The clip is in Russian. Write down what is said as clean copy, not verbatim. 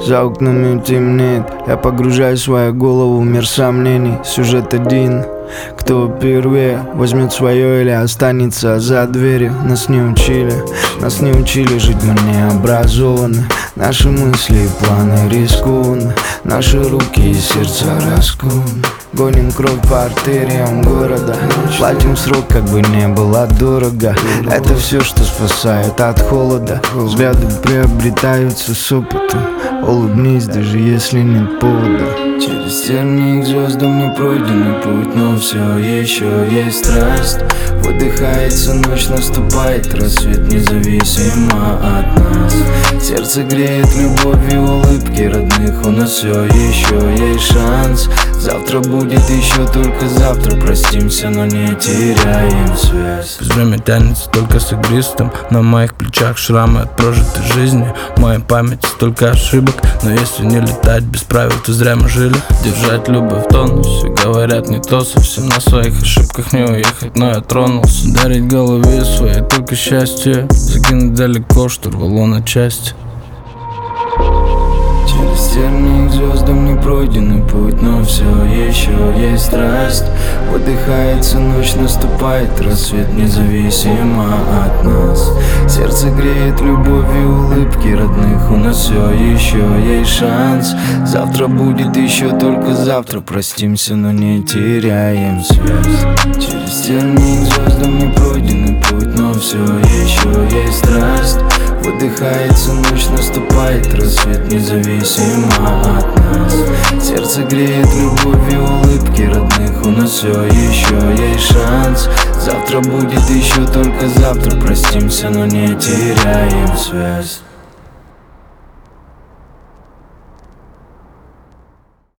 За окнами темнеет, я погружаю свою голову в мир сомнений. Сюжет один: кто первее возьмет свое или останется за дверью. Нас не учили жить, мы не образованы. Наши мысли и планы рискуют, наши руки и сердца раскованы. Гоним кровь по артериям города, платим срок, как бы не было дорого. Это все, что спасает от холода. Взгляды приобретаются с опытом. Улыбнись, даже если нет повода. Через тернии к звездам не пройденный путь, но все еще есть страсть. Выдыхается ночь, наступает рассвет, независимо от нас. Сердце греет любовь и улыбки родных, у нас все еще есть шанс. Завтра будет еще, только завтра простимся, но не теряем связь. Пусть время тянется только с игристым, на моих плечах шрамы от прожитой жизни. В моей памяти столько ошибок, но если не летать без правил, то зря мы жили. Держать любовь в тонусе, говорят не то совсем. На своих ошибках не уехать, но я тронулся. Дарить голове своей только счастье, закинуть далеко, что рвало на части. Через тернии к звездам не пройденный путь, но все еще есть страсть. Выдыхается ночь, наступает рассвет, независимо от нас. Сердце греет любовь и улыбки родных, у нас все еще есть шанс. Завтра будет еще, только завтра простимся, но не теряем связь. Через тернии к звездам не пройденный путь, но все еще есть страсть. Выдыхается ночь, наступает рассвет, независимо от нас. Сердце греет любовь и улыбки родных, у нас все еще есть шанс. Завтра будет еще, только завтра простимся, но не теряем связь.